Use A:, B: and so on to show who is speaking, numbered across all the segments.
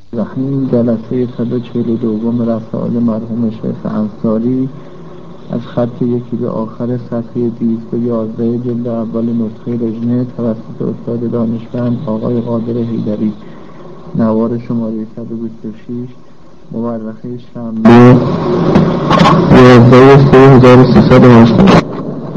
A: رحیم جلسه 142 رسائل مرحوم شیخ انصاری از خط یکی به آخر صفحه 211 جلد اول نسخه لجنه توسط استاد دانشمند آقای قادر حیدری، نوار شماره 126، مورخه شنبه 11/3380.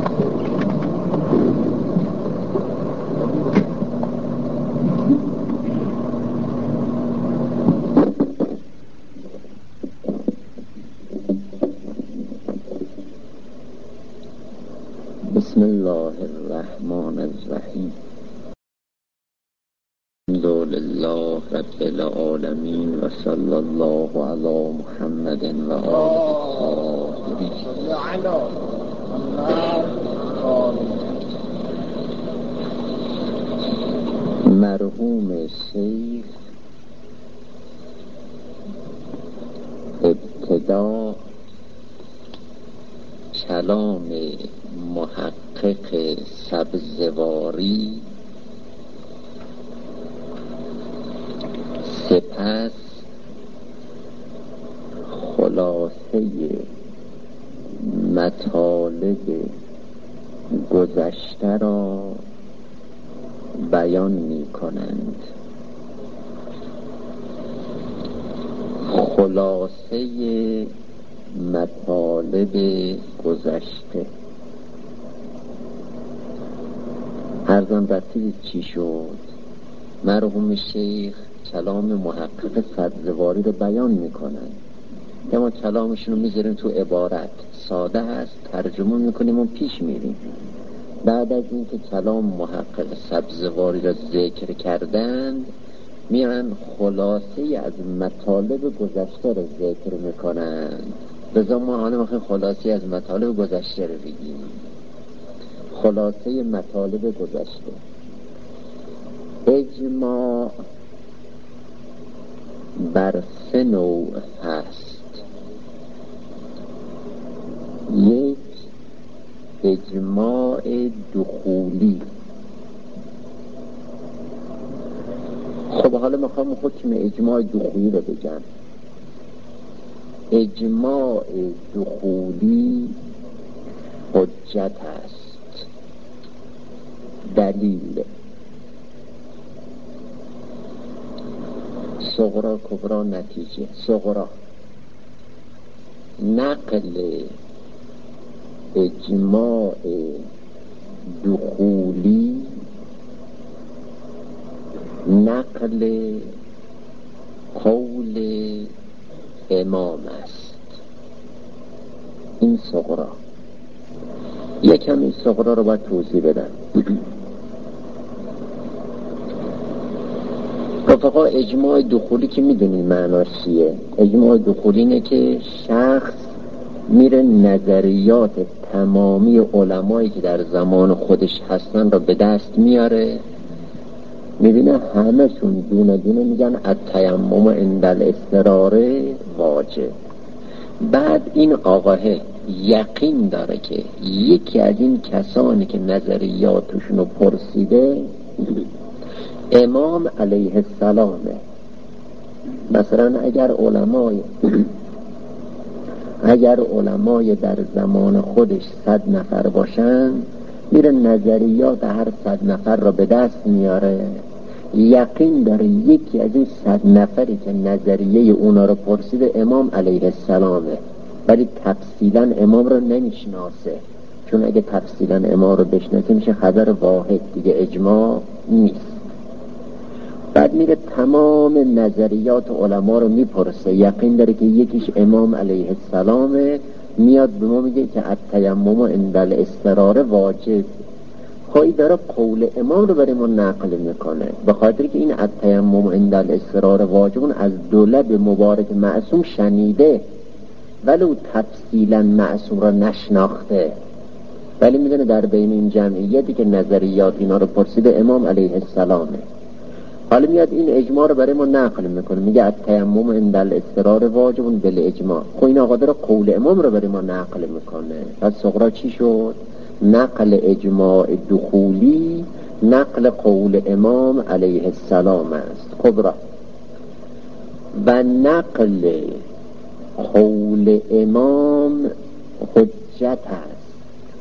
B: بسم الله الرحمن الرحیم. الحمد لله رب العالمین و صلی الله علی محمد و آله الطاهرین. مرحوم شیخ ابتدا کلام محقق سبزواری، سپس خلاصه مطالب گذشته را بیان می کنند. خلاصه مطالب گذشته عرضم رسید چی شد؟ مرحوم شیخ کلام محقق سبزواری رو بیان میکنن که ما کلامشون رو میذاریم تو عبارت ساده هست، ترجمه میکنیم و پیش میریم. بعد از اینکه کلام محقق سبزواری رو ذکر کردند میرن خلاصه از مطالب گذشته رو ذکر میکنند. بذار ما حالا میخوایم خلاصه از مطالب گذشته رو بگیم. خلاصه مطالب گذشته: اجماع بر 3 نوع هست. 1. اجماع دخولی. خب حالا میخوام حکم اجماع دخولی رو بگم. اجماع دخولی حجت است. دلیل: صغرا کبرا نتیجه. صغرا: نقل اجماع دخولی نقل قول امام است. این صغرا. یکم این صغرا رو باید توضیح بدم. رفقا اجماع دخولی که میدونید معناش چیه؟ اجماع دخولی اینه که شخص میره نظریات تمامی علمایی که در زمان خودش هستن را به دست میاره، میبینه همشون دونه دونه میگن التیمم عند الاضطرار واجب. بعد این آقاه یقین داره که یکی از این کسانی که نظریاتشون رو پرسیده امام علیه السلامه. مثلا اگر علمای در زمان خودش 100 نفر باشن، میره نظریات هر 100 نفر را به دست میاره، یقین داره یکی از این 100 نفری که نظریه اونا رو پرسیده امام علیه السلامه، ولی تفصیلا امام رو نمیشناسه، چون اگه تفصیلا امام رو بشناسه میشه خبر واحد، دیگه اجماع نیست. بعد میره تمام نظریات علما رو میپرسه، یقین داره که یکیش امام علیه السلامه، میاد به ما میگه که التیمم عند الاضطرار واجب. خواهی داره قول امام رو برای ما نقل میکنه، به خاطر که این التیمم عند الاضطرار واجب از دو لب مبارک معصوم شنیده، ولو تفصیلا معصوم را نشناخته، ولی میدونه در بین این جمعیتی که نظریات اینا رو پرسیده امام علیه السلامه. حالا میاد این اجماع رو برای ما نقل میکنه، میگه التیمم عند الاضطرار واجب بالاجماع. خب این آقا داره قول امام رو برای ما نقل میکنه. پس صغرا چی شد؟ نقل اجماع دخولی نقل قول امام علیه السلام است. کبرا: و نقل قول امام حجت است.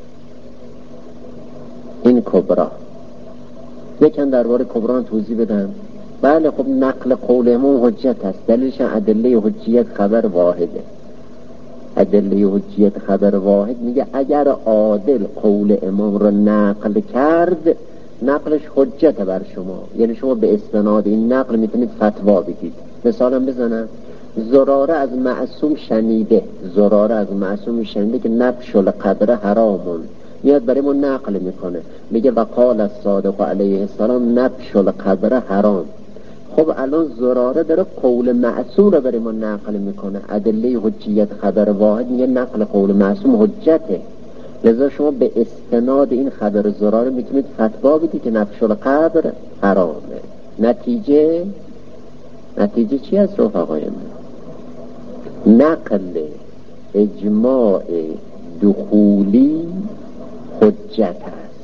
B: این کبرا یکن درباره کبرا توضیح بدم. بله خب نقل قول امام حجت است، دلیلش ادله حجیت خبر واحده. ادله حجیت خبر واحد میگه اگر عادل قول امام رو نقل کرد نقلش حجت بر شما، یعنی شما به استناد این نقل میتونید فتوا بگید. مثالم بزنم، زراره از معصوم شنیده که نبش القبر حرامون، میاد برای ما نقل میکنه، میگه وقال الصادق علیه السلام نبش القبر حرام. خب الان زراره داره قول معصوم رو برای ما نقل میکنه، ادله حجیت خبر واحد میگه نقل قول معصوم حجته، لذا شما به استناد این خبر زراره میتونید فتوا بدید که نبش القبر حرامه. نتیجه چی از رفقای من؟ نقل اجماع دخولی حجت است،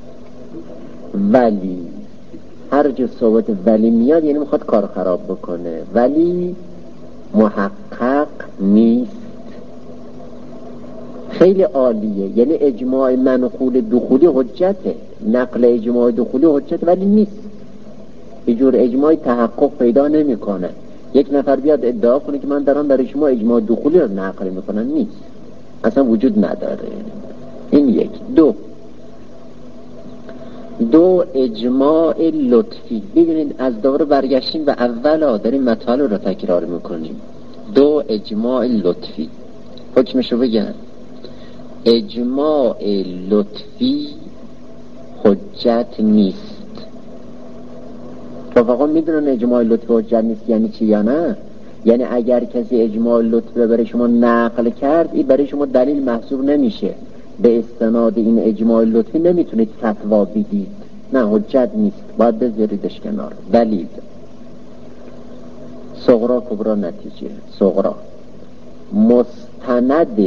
B: ولی هر جا صحبت ولی میاد یعنی میخواد کار خراب بکنه، ولی محقق نیست. خیلی عالیه، یعنی اجماع منقول دخولی حجته، نقل اجماع دخولی حجت ولی نیست، یه جور اجماع تحقق پیدا نمیکنه. یک نفر بیاد ادعا کنه که من دارم در اجماع دخولی رو نقل میکنم، نیست، اصلا وجود نداره. این یک. دو اجماع لطفی. ببینید از دوره برگشتیم و اولا داریم مطالب رو تکرار میکنیم. دو اجماع لطفی حکمشو بگن. اجماع لطفی حجت نیست. رفقا میدونن اجماع لطفی حجت نیست یعنی چی یا نه؟ یعنی اگر کسی اجماع لطفی رو برای شما نقل کرد این برای شما دلیل محسوب نمیشه، به استناد این اجماع لطفی نمیتونید فتوا بدید، نه حجت نیست، باید بذاریدش کنار. دلیل صغرا کبرا. نتیجه صغرا مستند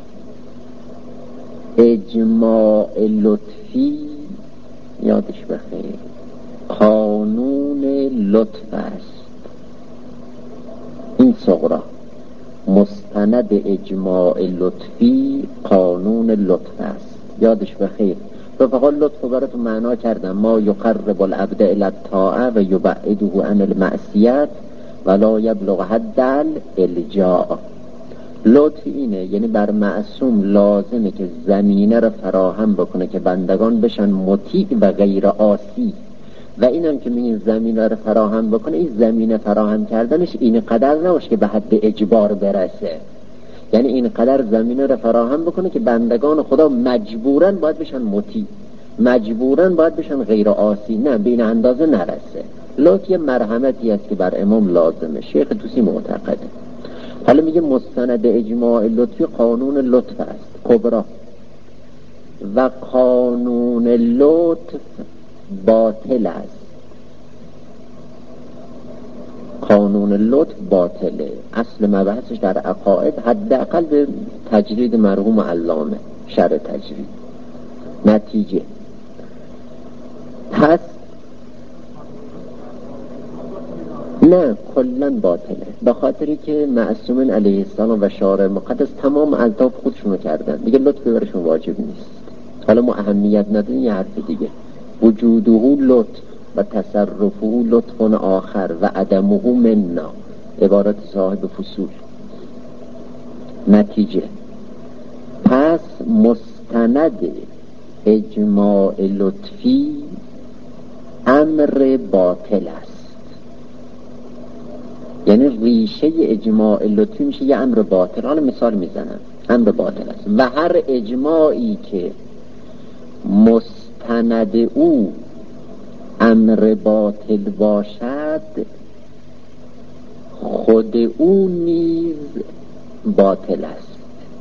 B: اجماع لطفی، یادش بخیر، قانون لطف است. این صغرا مستند اجماع لطفی قانون لطف است، یادش بخیر. فقط لطف براتون معنا کردم، ما یقرب العبد الی الطاعه و یبعده عن المعصیت ولا یبلغ حد الالجاء. لطف اینه یعنی بر معصوم لازمه که زمینه رو فراهم بکنه که بندگان بشن مطیع و غیر عاصی، و اینم که میگه زمینه رو فراهم بکنه، این زمینه فراهم کردنش این قدر نباشه که به حد اجبار برسه، یعنی این قدر زمینه رو فراهم بکنه که بندگان خدا مجبورن باید بشن مطیع، مجبورن باید بشن غیر عاصی، نه به این اندازه نرسه. لطف یه مرحمتی است که بر امام لازمه، شیخ توسی معتقده. حالا میگه مستند اجماع لطفی قانون لطف است کبرا، و قانون لطف باطل است. قانون لطف باطله، اصل مبحثش در عقاید، حداقل به تجرید مرحوم علامه شرع تجرید. نتیجه پس نه کلن باطله، به خاطری که معصومین علیه السلام و شارع مقدس تمام الطاف خودشونو کردن، دیگه لطفی برشون واجب نیست. حالا ما اهمیت نداریم یه حرف دیگه، وجوده لطف و تصرفه لطف آخر و عدمه منا، عبارت صاحب فصول. نتیجه پس مستند اجماع لطفی امر باطل است، یعنی ریشه اجماع لطفی میشه یه امر باطل. حالا مثال میزنم، امر باطل است و هر اجماعی که مستند او امر باطل باشد خود او نیز باطل است.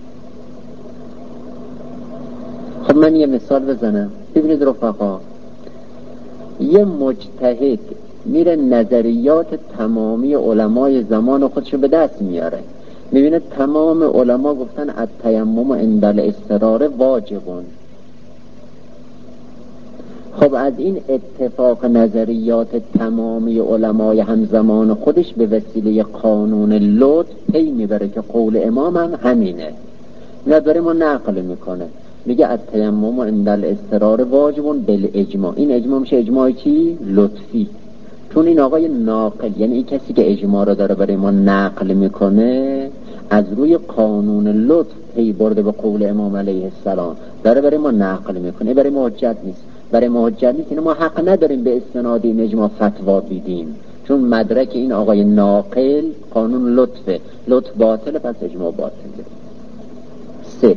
B: خب من یه مثال بزنم. ببینید رفقا، یه مجتهد میره نظریات تمامی علمای زمان خودشو به دست میاره، میبینه تمام علما گفتن التیمم عند الاضطرار واجبون. خب از این اتفاق نظریات تمامی علمای همزمان خودش به وسیله قانون لطف پی میبره که قول امام هم همینه. نداره ما نقل میکنه، میگه التیمم عند الاضطرار واجب بالاجماع. این اجماع میشه اجماع چی؟ لطفی. چون این آقای ناقل، یعنی این کسی که اجماع رو داره برای ما نقل میکنه، از روی قانون لطف پی برده به قول امام علیه السلام، داره برای ما نقل میکنه. برای ما حجت نیست، برای ما حجت نیست. اینه ما حق نداریم به استناد این اجماع فتوا بدیم، چون مدرک این آقای ناقل قانون لطفه. لطف باطله، پس اجماع باطله. 3.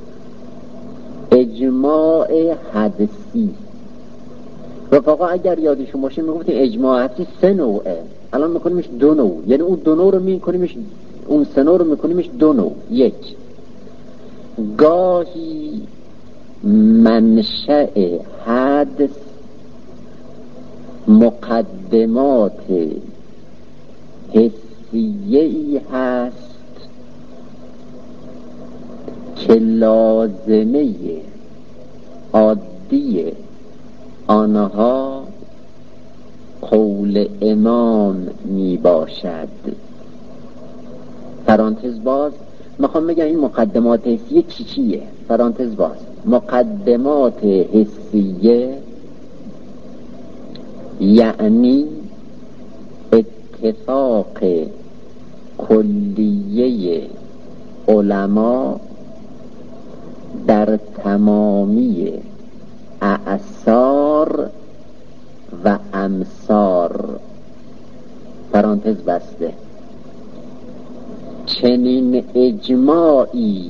B: اجماع حدثی. رفقا اگر یادشون باشه میگفتیم اجماع حدثی 3 نوعه، الان میکنیمش 2 نوع. یعنی اون 2 نوع رو میکنیمش، اون 3 نوع رو میکنیمش 2 نوع. 1. گاهی منشأ حدث مقدمات حسیه‌ای هست که لازمه عادی آنها قول امام می باشد. پرانتز باز، میخوام بگم این مقدمات حسیه چیه؟ پرانتز باز، مقدمات حسیه یعنی اتفاق کلیه علما در تمامی اعصار و امصار. پرانتز بسته. چنین اجماعی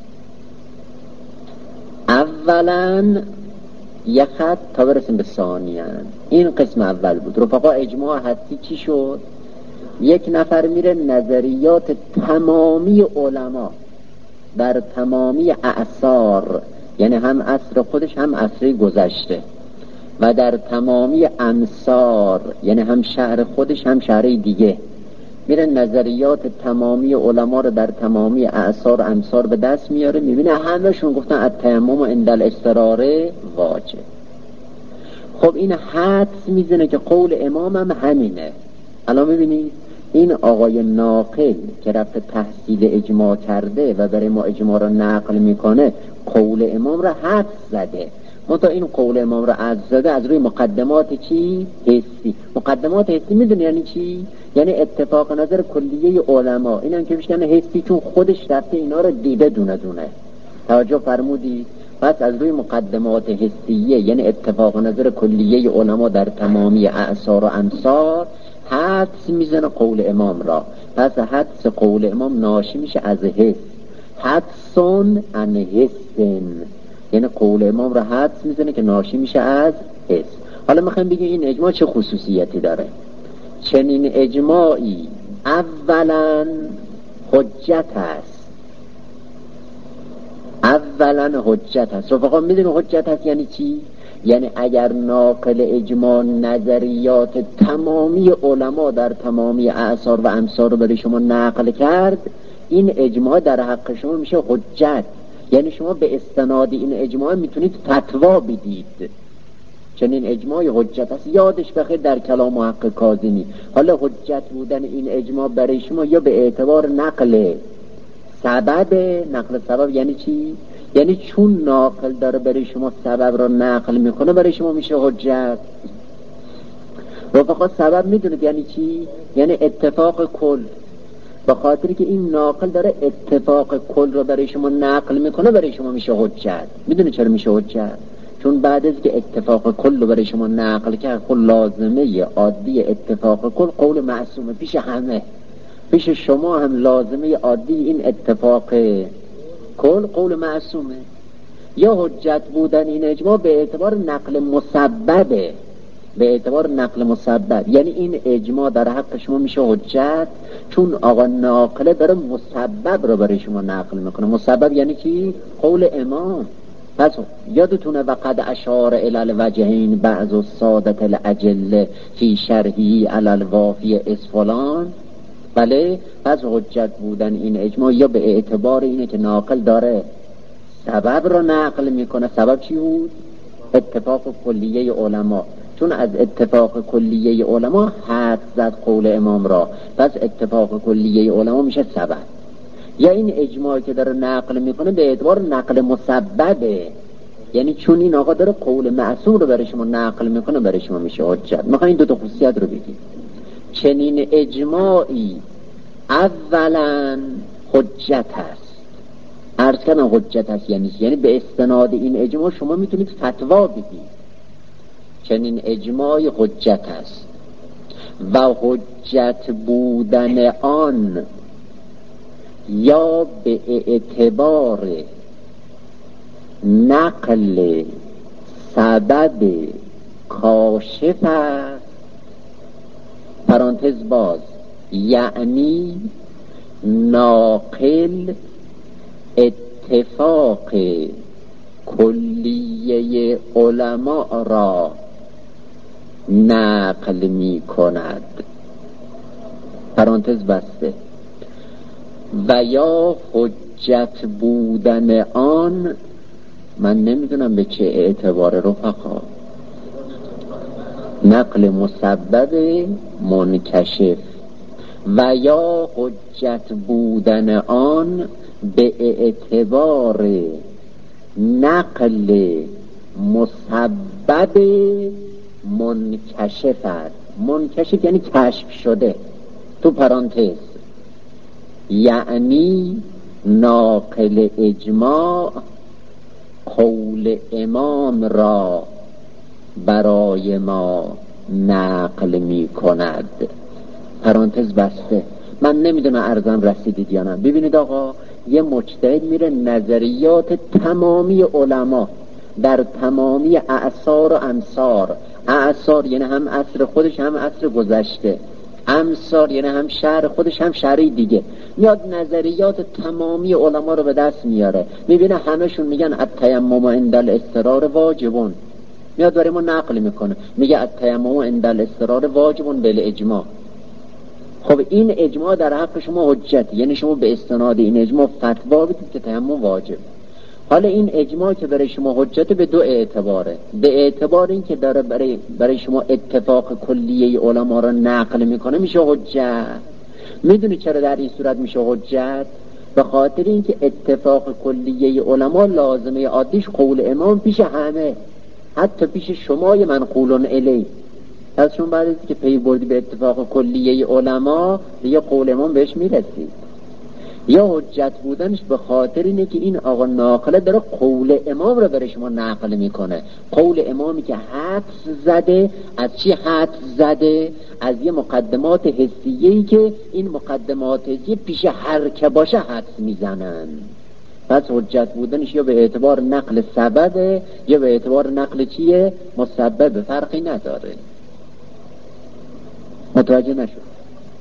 B: اولا یک خط تا برسیم به ثانیاً. این قسم اول بود. رفقا اجماع حدسی چی شد؟ یک نفر میره نظریات تمامی علما در تمامی اعصار، یعنی هم عصر خودش هم عصر گذشته، و در تمامی امصار، یعنی هم شهر خودش هم شهر دیگه، میره نظریات تمامی علما رو در تمامی اعصار و امصار به دست میاره، میبینه همه‌شون گفتن التیمم عند الاضطرار واجب. خب این حدس میزنه که قول امام هم همینه. الان میبینید این آقای ناقل که رفت تحصیل اجماع کرده و برای ما اجماع رو نقل میکنه، قول امام رو حدس زده. منتها این قول امام رو حدس زده از روی مقدمات چی؟ حسی. مقدمات حسی میدونی یعنی چی؟ یعنی اتفاق نظر کلیه علما. این هم که میشکنه حسی، چون خودش رفته اینا رو دیده دونه دونه. توجه فرمودی؟ پس از روی مقدمات حسیه، یعنی اتفاق نظر کلیه علما در تمامی اعصار و امصار، حدس میزنه قول امام را. پس حدس قول امام ناشی میشه از حس. حدسون ان حسن، یعنی قول امام را حدس میزنه که ناشی میشه از حس. حالا میخوایم بگیم این اجماع چه خصوصیتی داره. چنین اجماعی اولا حجت است. اولا حجت است. رفقا میدونی حجت است یعنی چی؟ یعنی اگر ناقل اجماع نظریات تمامی علما در تمامی اعصار و امصار رو برای شما نقل کرد، این اجماع در حق شما میشه حجت. یعنی شما به استناد این اجماع میتونید فتوا بدید. چنین اجماع حجت است. یادش بخیر در کلام محقق کاظمی، حالا حجت بودن این اجماع برای شما یا به اعتبار نقل سبب. نقل سبب یعنی چی؟ یعنی چون ناقل داره برای شما سبب را نقل میکنه، برای شما میشه حجت. رفقا سبب میدونید یعنی چی؟ یعنی اتفاق کل. به خاطری که این ناقل داره اتفاق کل رو برای شما نقل میکنه، برای شما میشه حجت. میدونید چرا میشه حجت؟ چون بعد از که اتفاق کل رو برای شما نقل کرد، خب لازمه عادی اتفاق کل قول معصومه پیش همه، پیش شما هم لازمه عادی این اتفاق کل قول معصومه. یا حجت بودن این اجماع به اعتبار نقل مسببه، به اعتبار نقل مسبب، یعنی این اجماع در حق شما میشه حجت چون آقا ناقله داره مسبب رو برای شما نقل میکنه. مسبب یعنی چی؟ قول امام. پس یادتونه وقد اشار الی الوجهین بعض السادة الاجل فی شرحی علی الوافی اسفلان. بله، پس حجت بودن این اجماع یا به اعتبار اینه که ناقل داره سبب رو نقل میکنه. سبب چی بود؟ اتفاق کلیه علما، چون از اتفاق کلیه علما حد زد قول امام را، پس اتفاق کلیه علما میشه سبب. یا این اجماعی که داره نقل میکنه به اعتبار نقل مسببه، یعنی چون این آقا داره قول معصوم رو برای شما نقل میکنه برای شما میشه حجت. میخوام این دو تا خصوصیت رو بگیم. چنین اجماعی اولا حجت است. عرض کردم حجت است یعنی به استناد این اجماع شما میتونید فتوا بدید. چنین اجماعی حجت است و حجت بودن آن یا به اعتبار نقل سبب کاشف است، پرانتز باز، یعنی ناقل اتفاق کلیه علما را نقل می کند، پرانتز بسته. و یا حجت بودن آن، من نمیدونم به چه اعتبار رفقا، نقل مسبب منکشف، و یا حجت بودن آن به اعتبار نقل مسبب منکشف است. منکشف یعنی کشف شده، تو پرانتز، یعنی ناقل اجماع قول امام را برای ما نقل می کند، پرانتز بسته. من نمیدونم ارزم رسیدید یا نه. ببینید آقا، یه مجتهد میره نظریات تمامی علما در تمامی اعصار و امصار، اعصار یعنی هم عصر خودش هم عصر گذشته، امصار یعنی هم شهر خودش هم شهری دیگه، میاد نظریات تمامی علما رو به دست میاره، میبینه همشون میگن التیمم عند الاضطرار واجبون، میاد برای ما نقل میکنه میگه التیمم عند الاضطرار واجبون بالاجماع. خب این اجماع در حق شما حجت، یعنی شما به استناد این اجماع فتوا بدید که تیمم واجب. حالا این اجماع که برای شما حجت به دو اعتباره. به اعتبار این که داره برای شما اتفاق کلیه علما را نقل میکنه میشه حجت. میدونی چرا در این صورت میشه حجت؟ به خاطر اینکه اتفاق کلیه علما لازمه عادیش قول امام پیش همه، حتی پیش شمای منقولون الی. از شما بعد از که پی بردی به اتفاق کلیه علما دیگه قول امام بهش میرسید. یا حجت بودنش به خاطر اینه که این آقا ناقله داره قول امام رو برای شما نقل میکنه، قول امامی که حدس زده. از چی حدس زده؟ از یه مقدمات حسیه‌ای که این مقدمات حسیه پیش هر که باشه حدس میزنن. پس حجت بودنش یا به اعتبار نقل سببه یا به اعتبار نقل چیه؟ مسبب، فرقی نداره. متوجه نشد؟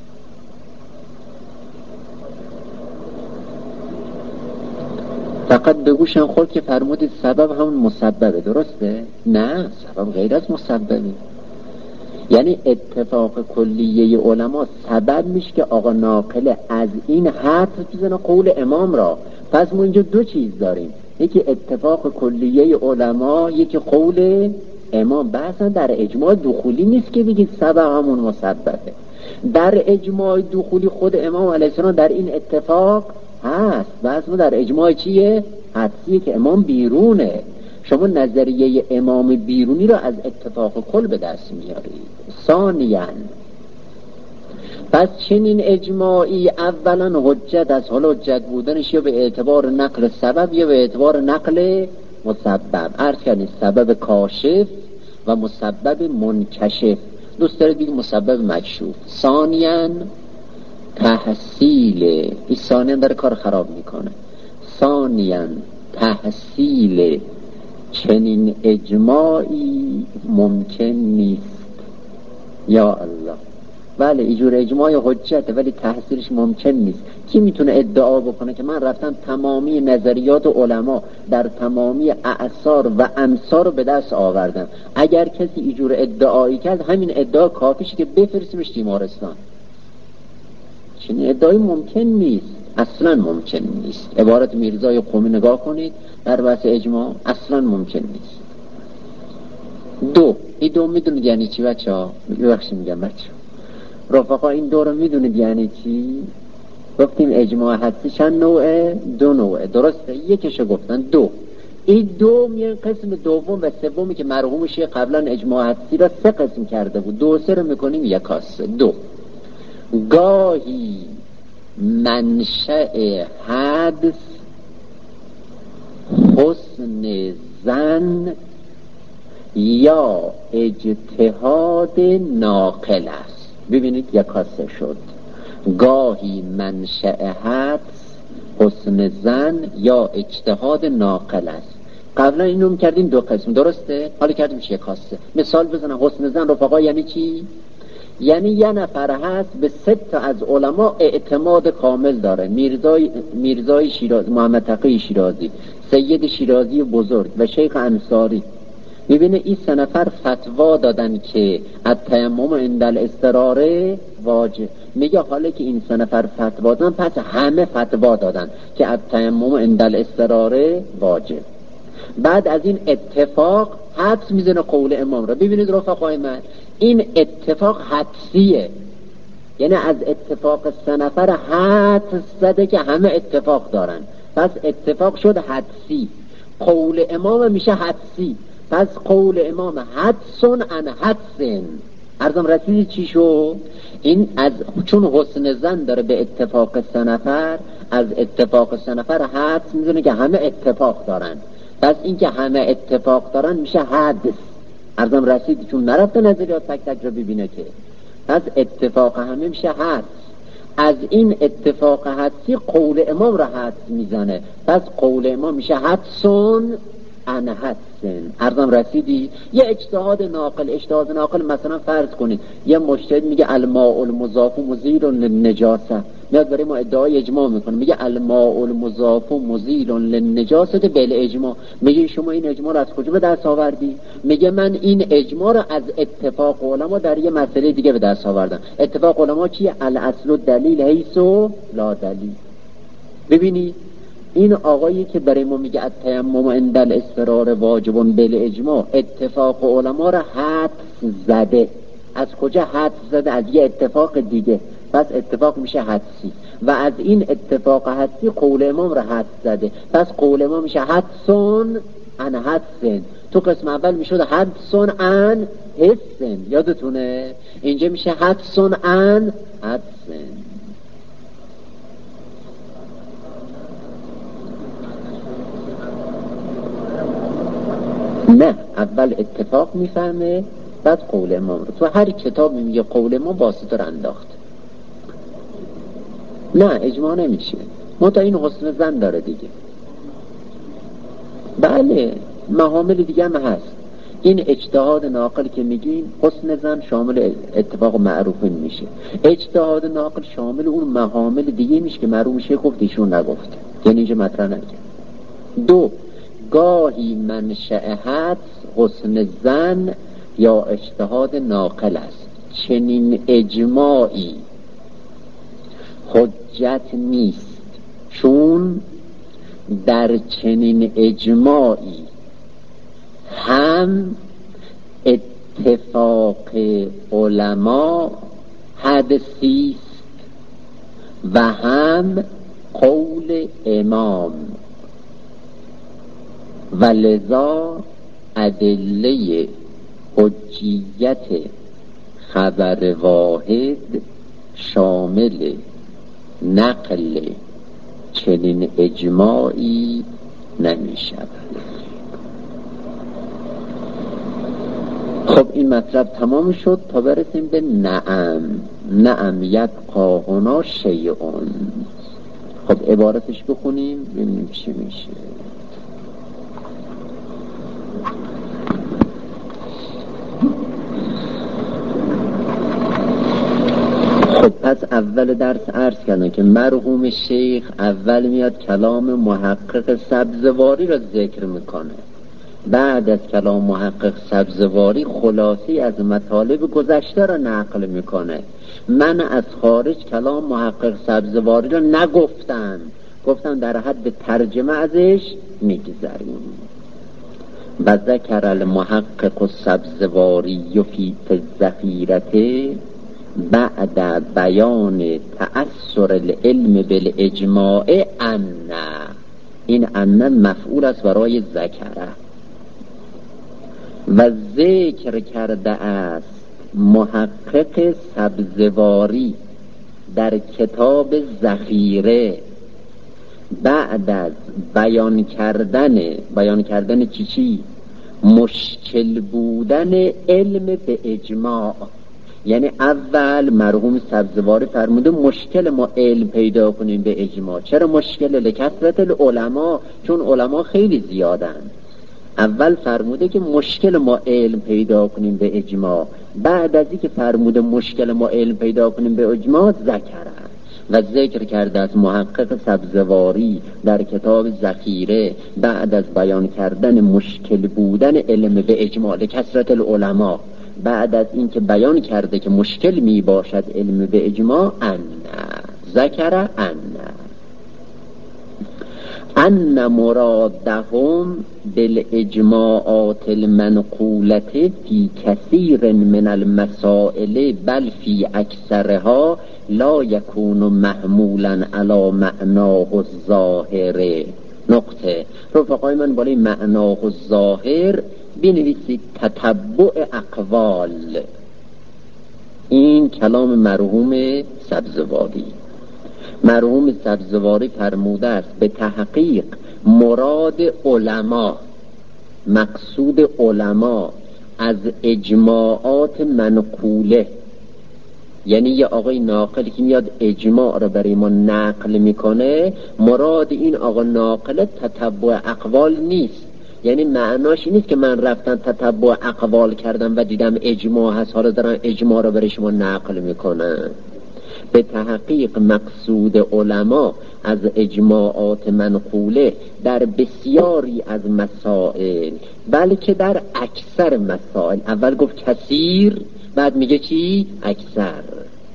B: فقط بگوشن خود که فرمودید سبب همون مسببه، درسته؟ نه، سبب غیر از مسببه. یعنی اتفاق کلیه علما سبب میشه که آقا ناقل از این حد بزنه قول امام را. پس ما اینجا دو چیز داریم، یکی اتفاق کلیه علما، یکی قول امام. بحثا در اجماع دخولی نیست که بگید سبب همون مسببه. در اجماع دخولی خود امام علیه السلام در این اتفاق هست. بس ما در اجماع چیه؟ حدسیه که امام بیرونه. شما نظریه امام بیرونی را از اتفاق کل به دست میارید. ثانیاً پس چنین اجماعی اولا حجت از، حالا حجت بودنش یا به اعتبار نقل سبب یا به اعتبار نقل مسبب. عرض کردیم سبب کاشف و مسبب منکشف. دوست دارید بگید مسبب مکشوف. ثانیاً تحصیل، این ثانیاً داره کار خراب میکنه. ثانیاً تحصیل چنین اجماعی ممکن نیست. یا الله، بله اینجور اجماع حجته ولی تحصیلش ممکن نیست. کی میتونه ادعا بکنه که من رفتم تمامی نظریات علما در تمامی اعصار و امصار رو به دست آوردم؟ اگر کسی اینجور ادعایی کرد همین ادعا کافیشه که بفرستیمش تیمارستان. چنین ادعایی ممکن نیست، اصلا ممکن نیست. عبارت میرزای قومی نگاه کنید در بحث اجماع، اصلا ممکن نیست. این دو میدونید یعنی چی بچه ها؟ ببخشید میگم بچه ها رفقا، این دو رو میدونید یعنی چی؟ گفتیم اجماع حدسی چند نوعه؟ 2 نوعه، درسته؟ یکیشو گفتن 2. این 2 میان قسم دوم و سومی که مرحوم شیخ قبلا اجماع حدسی را 3 قسم کرده بود، 2 و 3 رو میکنیم یک کاسه. 2 گاهی منشأ حدس حسن ظن یا اجتهاد ناقل است. ببینید یک کاسه شد. گاهی منشأ حدس حسن ظن یا اجتهاد ناقل است. قبلا اینو میکردیم 2 قسم، درسته؟ حالا کردیم یک کاسه. مثال بزنم. حسن ظن رفقا یعنی چی؟ یعنی یه نفر هست به 3 از علما اعتماد کامل داره، میرزای شیرازی، محمد تقی شیرازی، سید شیرازی بزرگ و شیخ انصاری. میبینه این 3 نفر فتوا دادن که التیمم عند الاضطرار واجب. میگه حالا که این 3 نفر فتوا دادن پس همه فتوا دادن که التیمم عند الاضطرار واجب. بعد از این اتفاق حدس میزنه قول امام را. ببینید رفقای من، این اتفاق حدسیه، یعنی از اتفاق 3 نفر حدس زده که همه اتفاق دارن، پس اتفاق شد حدسی. قول امام میشه حدسی، پس قول امام حدسن عن حدسن. عرضم رسیدی چی شد؟ این از چون حسن ظن داره به اتفاق 3 نفر، از اتفاق 3 نفر حدس میزنه که همه اتفاق دارن، پس این که همه اتفاق دارن میشه حدس. عرضم رسیدی؟ چون نرفته نظریات تک تک رو ببینه که، پس اتفاق همه میشه حدس. از این اتفاق حدسی قول امام را حدس میزنه، پس قول امام میشه حدسون عن حدسن. عرضم رسیدی؟ یه اجتهاد ناقل. اجتهاد ناقل مثلا فرض کنید یه مجتهد میگه الماء المضاف مزیل للنجاسه، میاد برای ما ادعای اجماع میکنه، میگه الماء المضاف مزیل للنجاسه بالاجماع. میگه شما این اجماع رو از کجا به دست آوردی؟ میگه من این اجماع رو از اتفاق علما در یه مسئله دیگه به دست آوردم. اتفاق علما چیه؟ الاصل دلیل حیث لا دلیل. ببینید این آقایی که برای ما میگه التیمم عند الاضطرار واجب بالاجماع، اتفاق علما را حدس زده. از کجا حدس زده؟ از یه اتفاق دیگه، پس اتفاق میشه حدسی. و از این اتفاق حدسی قول امام را حدس زده، پس قول امام میشه حدسون عن حدسن. تو قسم اول میشد حدسون عن حسن، یادتونه؟ اینجا میشه حدسون عن حدسن. نه، اول اتفاق میفهمه بعد قول امام رو. تو هر کتاب میگه قول امام واسطه رو انداخت. نه اجماع نمیشه، منتها این حسن ظن داره دیگه. بله محامل دیگه هم هست. این اجتهاد ناقل که میگیم حسن ظن شامل اتفاق معروفین میشه، اجتهاد ناقل شامل اون محامل دیگه میشه که معروف میشه گفت ایشون نگفته، یعنی اینجا مطرح نکرد. 2 گاهی منشأ حدس حسن ظن یا اجتهاد ناقل است. چنین اجماعی حجت نیست، چون در چنین اجماعی هم اتفاق علما حدسی است و هم قول امام، و لذا ادله حجیت خبر واحد شامل نقل چنین اجماعی نمی شود. خب این مطلب تمام شد تا برسیم به نعم یبقی هنا شیئون. خب عبارتش بخونیم ببینیم چی میشه. خب پس اول درس عرض کردن که مرحوم شیخ اول میاد کلام محقق سبزواری را ذکر میکنه، بعد از کلام محقق سبزواری خلاصی از مطالب گذشته را نقل میکنه. من از خارج کلام محقق سبزواری را نگفتم، گفتم در حد ترجمه ازش میگذریم. و ذکر المحقق السبزواری فی الذخیرة بعد بیان تأثر العلم بالاجماع ان، این ان مفعول است برای ذکره. و ذکر کرده است محقق سبزواری در کتاب ذخیره بعد از بیان کردن چی؟ مشکل بودن علم به اجماع. یعنی اول مرحوم سبزواری فرموده مشکل ما علم پیدا کنیم به اجماع. چرا مشکل؟ لکثرت العلماء، چون علما خیلی زیادن. اول فرموده که مشکل ما علم پیدا کنیم به اجماع، بعد از اینکه فرموده مشکل ما علم پیدا کنیم به اجماع ذکره و ذکر کرده از محقق سبزواری در کتاب ذخیره بعد از بیان کردن مشکل بودن علم به اجماع لکثرت العلماء، بعد از اینکه بیان کرده که مشکل می باشد علم به اجماع ذکر ان مرادهم بالاجماعات المنقولة فی کثیر من المسائل بل فی اکثرها لا یکون محمولا علی معناه الظاهر. نقطه. رفقای من بالای معناه الظاهر بنویسید تتبع اقوال. این کلام مرحوم سبزواری. مرحوم سبزواری فرموده است به تحقیق مراد علما، مقصود علما از اجماعات منقوله، یعنی یه آقای ناقل که میاد اجماع رو برای ما نقل میکنه، مراد این آقا ناقل تتبع اقوال نیست. یعنی معناش این نیست که من رفتم تتبع اقوال کردم و دیدم اجماع هست حالا دارم اجماع رو برای شما نقل میکنم. به تحقیق مقصود علما از اجماعات منقوله در بسیاری از مسائل بلکه در اکثر مسائل، اول گفت کثیر بعد میگه چی؟ اکثر.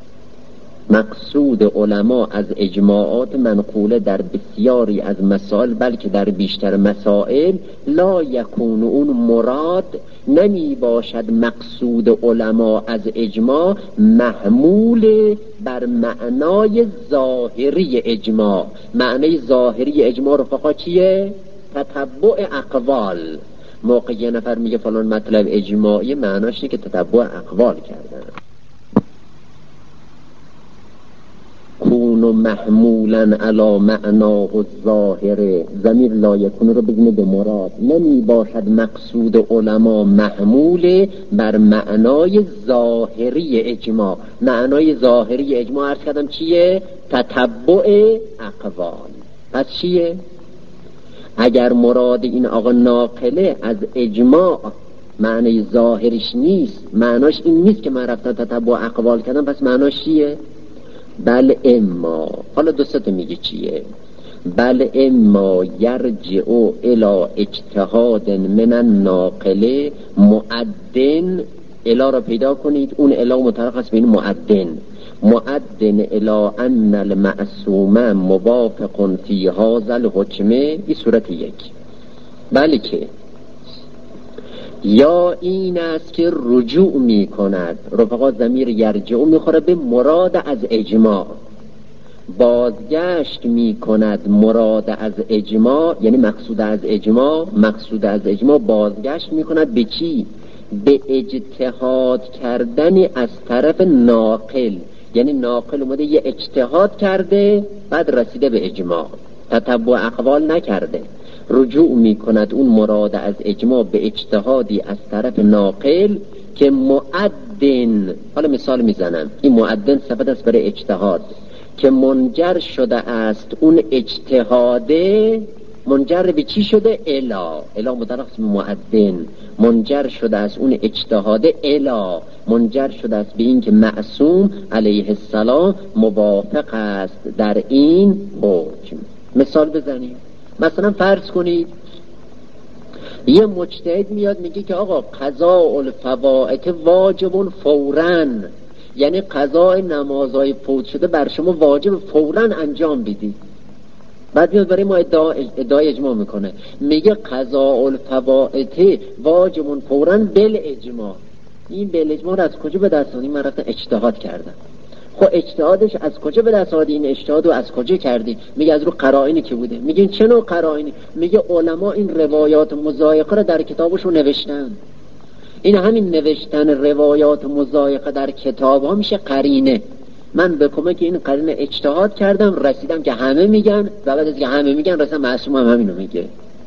B: مقصود علما از اجماعات منقوله در بسیاری از مسائل بلکه در بیشتر مسائل لا یکون، اون مراد نمی باشد مقصود علما از اجماع محمول بر معنای ظاهری اجماع. معنای ظاهری اجماع رفقا چیه؟ تتبع اقوال. موقع یه نفر میگه فلان مطلب اجماعی، معناش اینه که تتبع اقوال کردن. کون محمولا علی معناه الظاهر، ضمیر لا یکون رو بزنه به مراد. نمی باشد مقصود علما محمول بر معنای ظاهری اجماع. معنای ظاهری اجماع عرض کردم چیه؟ تتبع اقوال. پس چیه؟ اگر مراد این آقا ناقله از اجماع معنی ظاهرش نیست، معناش این نیست که من رفتم تتبع اقوال کردم، پس معناش چیه؟ بل اما، حالا دوستت میگه چیه؟ بل اما یرجع الى اجتهاد من الناقله معدن. الا را پیدا کنید، اون الا مترخص به این معدن الى ان المعصوم موافق فی هذا الحکم. این صورت یک. بلکه یا این است که رجوع می کند، رفقا ضمیر یرجع میخوره به مراد از اجماع، بازگشت می کند مراد از اجماع، یعنی مقصود از اجماع بازگشت می کند به چی؟ به اجتهاد کردن از طرف ناقل. یعنی ناقل اومده یه اجتهاد کرده بعد رسیده به اجماع، تتبع اقوال نکرده. رجوع می کند اون مراد از اجماع به اجتهادی از طرف ناقل که معدن، حالا مثال میزنم، این معدن صفت است برای اجتهاد، که منجر شده است اون اجتهاده. منجر به چی شده؟ الا مترخص معدن، منجر شده است اون اجتهاده منجر شده است به این که معصوم علیه السلام موافق است در این حکم. مثال بزنیم. مثلا فرض کنید یه مجتهد میاد میگه که آقا قضاء الفوائت واجب فوراً، یعنی قضاء نمازهای فوت شده بر شما واجب فوراً انجام بدید. بعد میاد برای ما ادعای اجماع میکنه، میگه قضاء الفوائت واجب فوراً بالاجماع. این بالاجماع رو از کجا به دست آوردی؟ من رفتم اجتهاد کردم. خب اجتهادش از کجا به دست آوردی؟ این اجتهاد رو از کجا کردی؟ میگه از رو قرائنی که بوده. میگه چه نوع قرائنی؟ میگه علما این روایات مضایقه رو در کتابشون نوشتن. این همین نوشتن روایات مضایقه در کتاب ها میشه قرینه. من به کمک این قرینه اجتهاد کردم، رسیدم که همه میگن و بعد از که همه میگن رسیدم معصوم هم همینو میگه.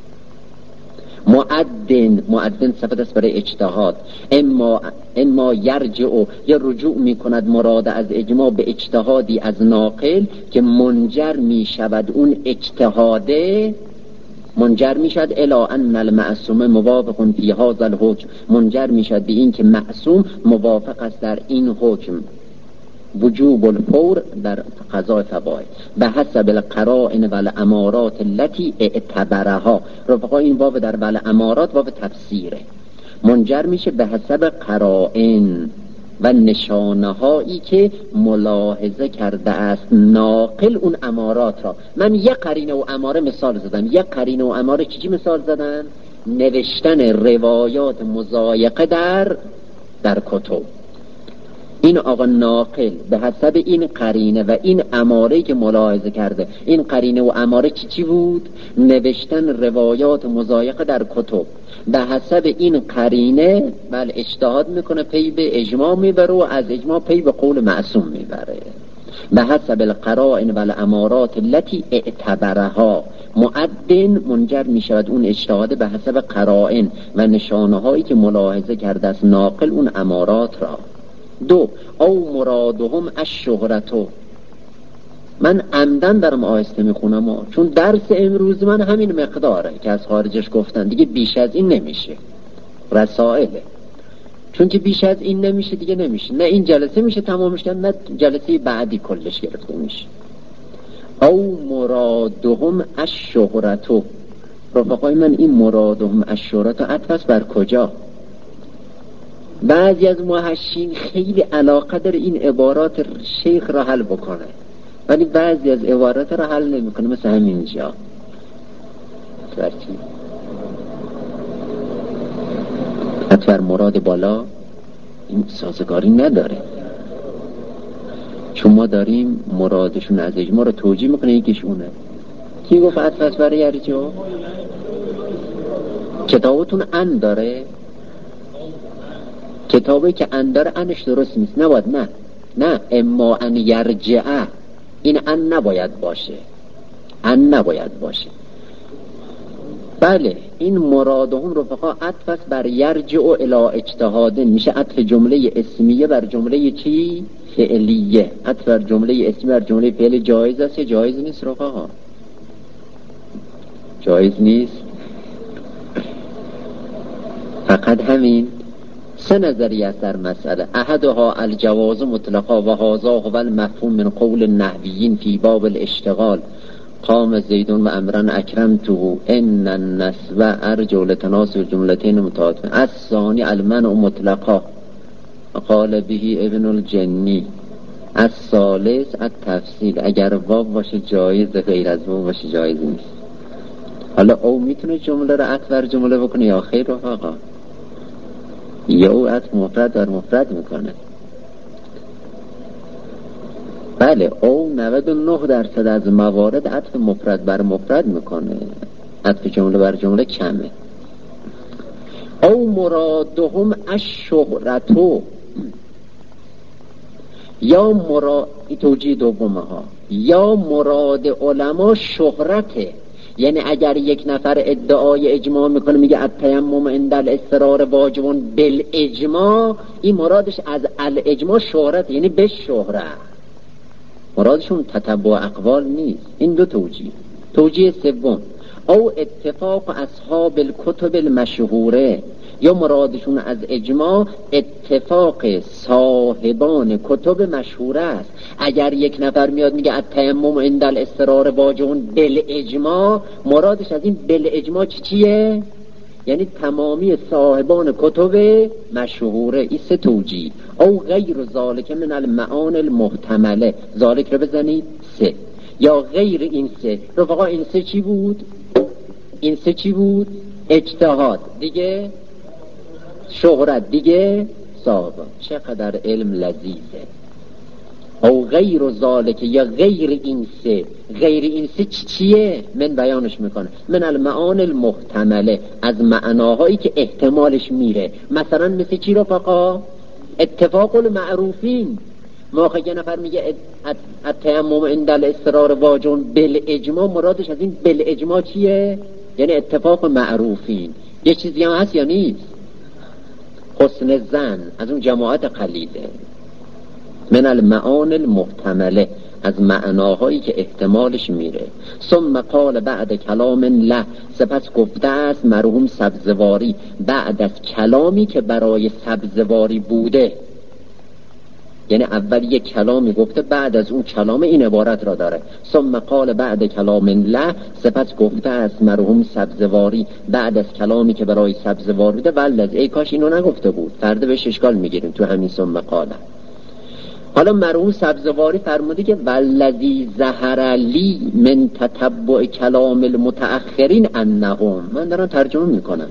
B: معدن صفت است برای اجتهاد. اما یرجع یا رجوع میکند مراد از اجماع به اجتهادی از ناقل که منجر میشود اون اجتهاده، منجر میشد الی ان المعصوم موافق فی هذا الحکم، منجر میشد به این که معصوم موافق است در این حکم. وجوب الفور در قضاء فوائد به حسب القرائن و الامارات التي اعتبرها. رفقا این باب در الامارات باب تفسیره. منجر میشه به حسب قرائن و نشانه هایی که ملاحظه کرده است ناقل اون امارات را. من یک قرینه و اماره مثال زدم. یک قرینه و اماره چی مثال زدم؟ نوشتن روایات مضایقه در کتب. این آقا ناقل به حسب این قرینه و این اماره که ملاحظه کرده، این قرینه و اماره چی بود؟ نوشتن روایات مضایقه در کتب. به حسب این قرینه بل اجتهاد میکنه، پی به اجماع میبره و از اجماع پی به قول معصوم میبره. به حسب القرائن و الامارات التي اعتبرها. معدن منجر میشود اون اجتهاد به حسب قرائن و نشانه هایی که ملاحظه کرده است ناقل اون امارات را. دو، او مرادهم الشهرتو. من عمدن دارم آهسته میخونم چون درس امروز من همین مقداره که از خارجش گفتن، دیگه بیش از این نمیشه. رسائله چون که بیش از این نمیشه دیگه نمیشه. نه این جلسه میشه تمامش کرد، نه جلسه بعدی کلش گرفته میشه. او مرادهم الشهرتو. رفقای من این مرادهم الشهرتو عطف بر کجا؟ بعضی از محشین خیلی علاقه داره این عبارات شیخ را حل بکنه، ولی بعضی از عبارات را حل نمیکنه. مثل همینجا اطور مراد بالا این سازگاری نداره، چون ما داریم مرادشون از اجماع رو توجیه میکنه. یکیشونه کی گفت اطور برای یرجو؟ کتابتون ان داره؟ کتابی که ان داره انش درست نیست. نباید نه اما ان یرجعه، این ان نباید باشه، ان نباید باشه. بله این مرادهم رفقا عطف بر یرجع الی اجتهادن، میشه عطف جمله اسمیه بر جمله چی؟ فعلیه. عطف بر جمله اسمیه بر جمله فعلی جایز است یا جایز نیست رفقا؟ جایز نیست. فقط همین سه نظریه است در مسئله. احدها الجواز مطلقا و هذا هو المفهوم من قول النحویین فی باب الاشتغال قام زیدون و امرن اکرمته ان النسب ارجو لتناسب جملتین متعاطفه. الثانی المنع مطلقا قال به ابن الجنی. الثالث التفصیل، اگر واو باشه جایز، غیر از واو باشه جایز نیست. حالا او میتونه جمله رو عطف بر جمله بکنه یا خیر رفقا؟ یا او عطف مفرد بر مفرد میکنه. بله او 99% از موارد عطف مفرد بر مفرد میکنه، عطف جمله بر جمله کمه. او مرادهم الشهرتو، یا توجیه دومه ها، یا مراد علما شهرته. یعنی اگر یک نفر ادعای اجماع میکنه میگه التیمم عند الاضطرار واجب بالاجماع، این مرادش از الاجماع شهرت، یعنی به شهرت، مرادشون تتبع اقوال نیست. این دو توجیه. توجیه سوم او اتفاق اصحاب الکتب المشهوره، یا مرادشون از اجماع اتفاق صاحبان کتب مشهوره است. اگر یک نفر میاد میگه التیمم عند الاضطرار واجب بالاجماع، مرادش از این بالاجماع چیه؟ یعنی تمامی صاحبان کتب مشهوره. این سه توجیه. او غیر ذالک من المعان المحتمله، ذالک رو بزنید سه. یا غیر این سه. رفقا این سه چی بود؟ این سه چی بود؟ اجتهاد دیگه، شهرت دیگه، صاحب. چقدر علم لذیذه. او غیر ذالک، یا غیر این سه. غیر این سه چیه؟ من بیانش میکنه. من المعان المحتمله، از معناهایی که احتمالش میره. مثلا مثل چی رفقا؟ اتفاق المعروفین. موقع یه نفر میگه التیمم عند الاضطرار واجب بالاجماع، مرادش از این بالاجماع چیه؟ یعنی اتفاق معروفین. یه چیزی هم هست یا نیست؟ حسن زن از اون جماعت قلیله. من المعان المحتمله، از معناهایی که احتمالش میره. ثم قال بعد کلام له، سپس گفته است مرحوم سبزواری بعد از کلامی که برای سبزواری بوده. یعنی اول یک کلامی گفته، بعد از اون کلام این عبارت را داره. ثم قال بعد کلام له، سپس گفته است مرحوم سبزواری بعد از کلامی که برای سبزواری بوده. والذی، ای کاش اینو نگفته بود، فردا بهش اشکال میگیریم تو همین ثم قاله. حالا مرحوم سبزواری فرموده که والذی ظهر لی من تتبع کلام المتأخرین انهم. من دارم ترجمه میکنم.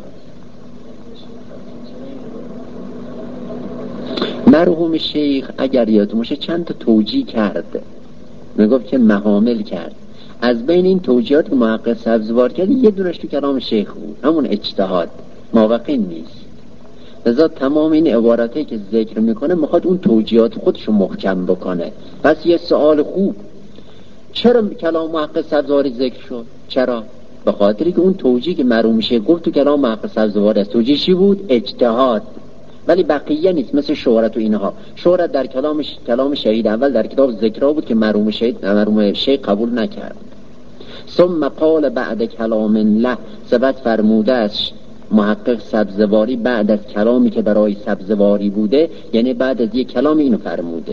B: مرحوم شیخ اگر یادتون باشه چند تا توجیه کرد، میگفت که محامل کرد. از بین این توجیهات که محقق سبزواری کرد یه دونش تو کلام شیخ بود، همون اجتهاد، مابقین نیست. لذا تمام این عبارتی که ذکر میکنه میخواد اون توجیهات خودشو محکم بکنه. پس یه سوال خوب، چرا کلام محقق سبزواری ذکر شد؟ چرا؟ به خاطری که اون توجیه که مرحوم شیخ گفت تو کلام محقق سبزواری است. توجیه چی بود؟ اجتهاد. ولی بقیه نیست، مثل شهرت و اینها. شهرت در کلام شهید اول در کتاب ذکرها بود که مرحوم شیخ قبول نکرد. ثم قال بعد کلام له، سبت فرموده است محقق سبزواری بعد از کلامی که برای سبزواری بوده، یعنی بعد از یک کلام اینو فرموده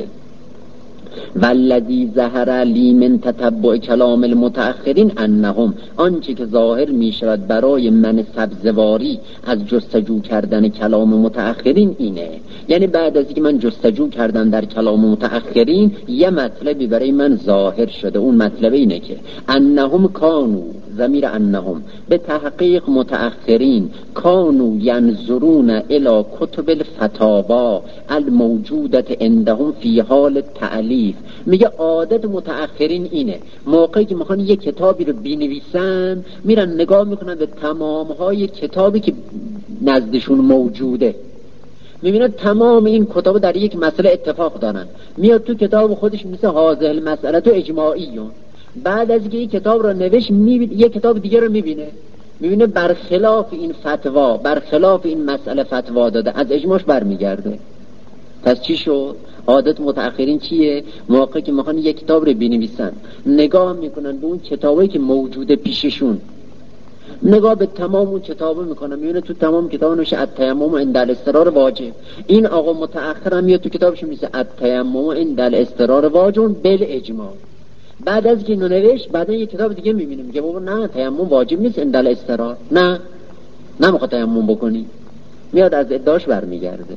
B: والذی ظهر لی من تتبع کلام المتأخرین انهم، آنچه که ظاهر می شود برای من سبزواری از جستجو کردن کلام متأخرین اینه. یعنی بعد از اینکه من جستجو کردم در کلام متأخرین یه مطلبی برای من ظاهر شده. اون مطلب اینه که انهم کانو، ضمیر انهم به تحقیق متأخرین، کانو ینظرون الی کتب الفتاوا الموجودت عندهم فی حال تعلیف. میگه عادت متأخرین اینه موقعی که میخوان یک کتابی رو بنویسن میرن نگاه میکنن به تمام های کتابی که نزدشون موجوده، میبینن تمام این کتاب در یک مسئله اتفاق دارن. میاد تو کتاب خودش مثل هذه المسئله تو اجماعیون. بعد از اینکه یک کتاب رو نوشت یک کتاب دیگه رو میبینه برخلاف این فتوا، برخلاف این مسئله فتوا داده، از اجماعش برمیگرده. پس چی شد؟ عادت متأخرین چیه؟ موقعی که میخوان یک کتاب رو بنویسن نگاه میکنن به اون کتابایی که موجوده پیششون، نگاه به تمام اون کتابا میکنن، میبینه تو تمام کتابا نوشته التیمم عند الاضطرار واجب. این آقا متأخر هم میاد تو کتابش میگه التیمم عند الاضطرار واجب بالاجماع. بعد از که اینو نوشت بعدا یک کتاب دیگه میبینه میگه بابا نه تیمم واجب نیست عند الاضطرار، نه نمیخواد تیمم بکنی، میاد از ادعاش برمیگرده.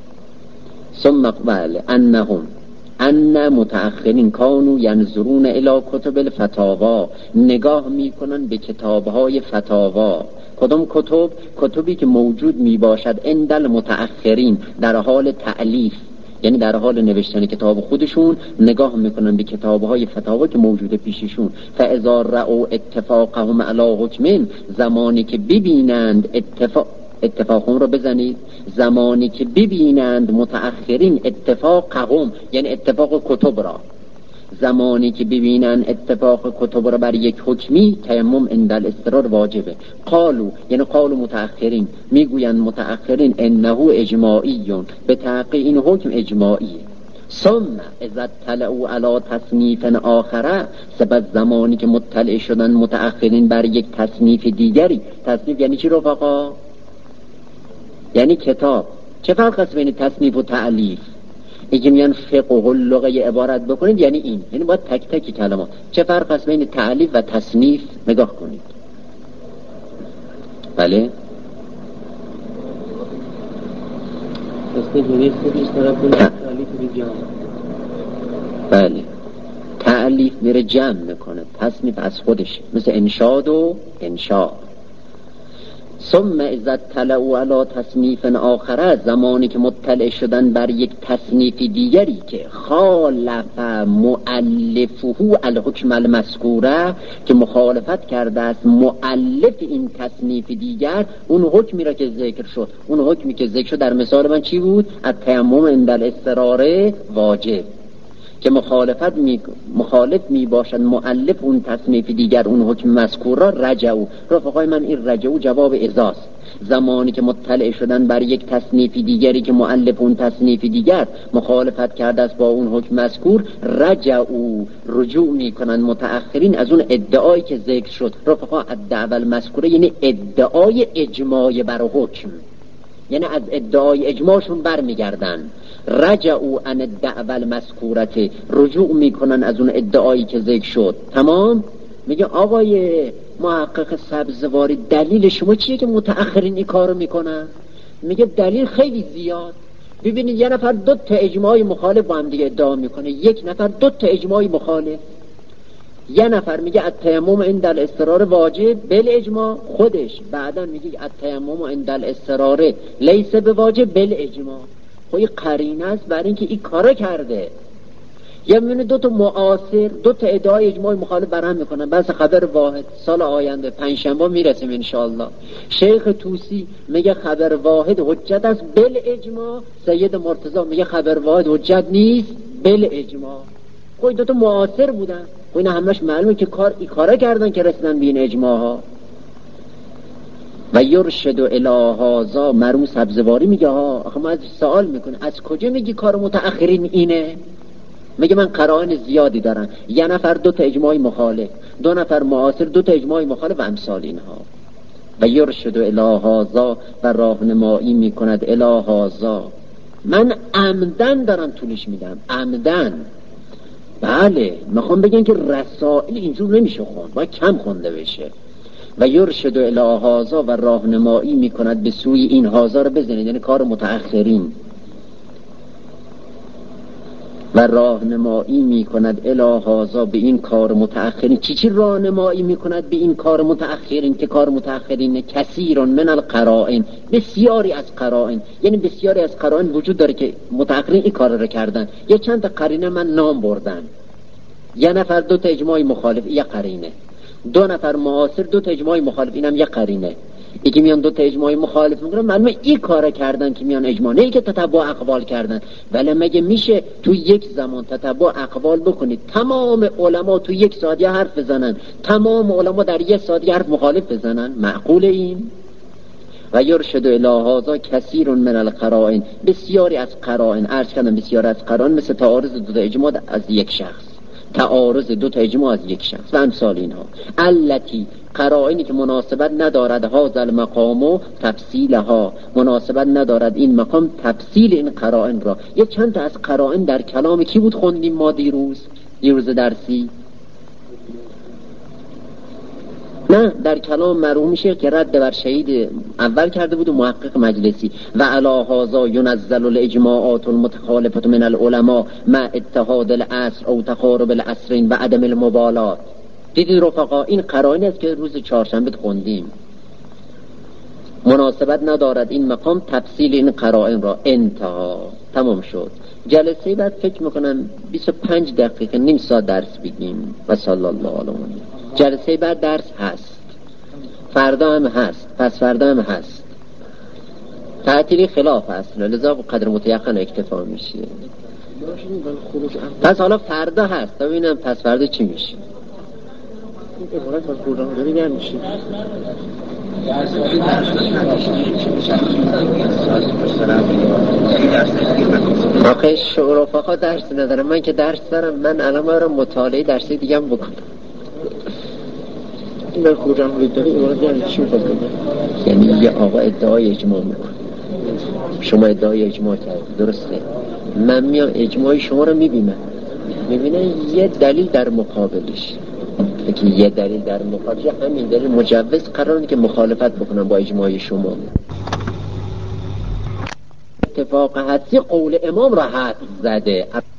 B: ثم قبل انهم ان متأخرین کانوا ینظرون الی کتب الفتاوا، نگاه میکنن به کتابهای فتاوا. کدام کتب؟ کتبی که موجود میباشد عند المتأخرین در حال تألیف، یعنی در حال نوشتن کتاب خودشون نگاه میکنن به کتابهای فتاوا که موجوده پیششون. فاذا رأوا اتفاقهم علی حکم، زمانی که ببینند اتفاقهم رو بزنید، زمانی که ببینند متأخرین اتفاقهم، یعنی اتفاق کتب را، زمانی که ببینند اتفاق کتب را بر یک حکمی، تیمم عند الاضطرار واجبه. قالو، یعنی قالو متأخرین، میگویند متأخرین انه اجماعیون، به تحقیق این حکم اجماعیه. ثم اذا اطلعوا علی تصنیف آخره، سپس زمانی که مطلع شدن متأخرین بر یک تصنیف دیگری. تصنیف یعنی چی رفقا؟ یعنی کتاب. چه فرق است بین تصنیف و تألیف؟ اینکه میان فقه و لغه عبارت بکنید یعنی این، یعنی باید تک تک کلمات. چه فرق است بین تألیف و تصنیف؟ نگاه کنید. بله بله، تألیف میره جمع میکنه، تصنیف از خودش، مثل انشاد و انشاء. ثم اذا اطلعوا علی تصنیف آخره، زمانی که مطلع شدن بر یک تصنیف دیگری که خالف مؤلفه الحکم المذکوره، که مخالفت کرده است مؤلف این تصنیف دیگر اون حکمی را که ذکر شد. اون حکمی که ذکر شد در مثال من چی بود؟ التیمم عند الاضطرار واجب، که مخالف می باشد مؤلف اون تصنیف دیگر اون حکم مذکور را. رجعوا، رفقای من، این رجعوا جواب ازاست. زمانی که مطلع شدن بر یک تصنیف دیگری که مؤلف اون تصنیف دیگر مخالفت کرده است با اون حکم مذکور، رجعوا، رجوع میکنن متأخرین از اون ادعایی که ذکر شد. رفقا الدعوه المذکوره یعنی ادعای اجماع بر حکم، یعنی از ادعای اجماعشون برمیگردن. رجعوا عن الدعوه المذکورته، رجوع میکنن از اون ادعایی که ذکر شد. تمام. میگه آقای محقق سبزواری دلیل شما چیه که متأخرین این کارو میکنن؟ میگه دلیل خیلی زیاد. ببینید یه نفر 2 تا اجماعی مخالف با هم دیگه ادعا میکنه، یک نفر 2 تا اجماعی مخالف. یه نفر میگه التیمم عند الاضطرار واجب بالاجماع خودش، بعدا میگه التیمم عند الاضطرار لیس بواجب بالاجماع. خب این قرینه است برای اینکه این کارو کرده. یا میبینه 2 تا معاصر 2 تا ادعای اجماع مخالف برهم میکنن. بس خبر واحد سال آینده پنجشنبه میرسیم انشاءالله. شیخ توسی میگه خبر واحد حجت است بالاجماع، سید مرتضی میگه خبر واحد حجت نیست بالاجماع. خب 2 تا معاصر بودن، خب اینا همش معلومه که کارا کردن که رسیدن به این اجماع ها. و یرشد الی هذا، مرحوم سبزواری میگه آخه ما از سوال میکنه از کجا میگی کار متأخرین اینه؟ میگه من قرائن زیادی دارم. یه نفر 2 تا اجماع مخالف، 2 نفر معاصر 2 تا اجماع مخالف و امثال اینها. و یرشد الی هذا، و راهنمایی میکند الی هذا. من عمدن دارم طولش میدم، عمدن. بله میخوام بگن که رسائل اینجور نمیشه خوند، باید کم خونده بشه. و یرشد الی هذا، و راهنمایی میکند به سوی این. هذا رو بزنید یعنی کار متأخرین. و راهنمایی میکند الی هذا، به این کار متأخرین. چی راهنمایی میکند به این کار متأخرین؟ که کار متأخرین کثیر من القرائن، بسیاری از قرائن، یعنی بسیاری از قرائن وجود داره که متأخرین این کار رو کردن. یه چند تا قرینه من نام بردن. یه نفر 2 تا اجماع مخالف، یه قرینه. 2 نفر معاصر 2 تا اجماع مخالف، اینم یه قرینه. یکی میان 2 تا اجماع مخالف میکنن، معلومه این کارا کردن که میان اجماع، نه که تتبع اقوال کردن. ولی مگه میشه تو یک زمان تتبع اقوال بکنید؟ تمام علما تو 1 ساعت یه حرف بزنن، تمام علما در 1 ساعت یه حرف مخالف بزنن؟ معقوله این؟ و یرشد الی هذا کثیر من القرائن، بسیاری از قرائن. عرض کردم بسیاری از قرائن مثل تعارض 2 تا اجماع از یک شخص، تعارض 2 تا اجماع از یک شخص و امثال اینها. التی، قرائنی که مناسبت ندارد هذا المقام و تفصیلها، مناسبت ندارد این مقام تفصیل این قرائن را. یه چند تا از قرائن در کلام کی بود خوندیم ما دیروز درسی؟ نه، در کلام مرحوم شیخ که رد بر شهید اول کرده بود و محقق مجلسی. و علی هذا ینزل الاجماعات المتخالفه من العلماء مع اتحاد العصر او تقارب العصرین و عدم المبالات. دیدید رفقا، این قرائن است که روز چهارشنبه خوندیم. مناسبت ندارد این مقام تفصیل این قرائن را. انتها، تمام شد. جلسه بعد فکر میکنم 25 دقیقه نیم ساعت درس بگیم. و صلی الله علیه و جلسه بعد درس هست، فردا هم هست، پس فردا هم هست. تعطیلی خلاف هست، لذا قدر متیقن اکتفا میشه. پس حالا فردا هست، ببینم پس فردا چی میشه.
A: عبارت از قرآن داری نمیشه.
B: آخه شعرافقا درس ندارم، من که درس دارم. من الان رو مطالعه درسی دیگه هم بکنم.
A: این در قرآن داری عبارت یعنی چی میخواد بگه؟
B: یعنی یه آقا ادعای اجماع میکنه، شما ادعای اجماع کرد، درسته؟ من میام اجماع شما رو میبینم یه دلیل در مقابلش، که یه دلیل در مقابلش، همین دلیل مجوز قراره که مخالفت بکنم با اجماع شما. اتفاق حدسی قول امام را حد زده.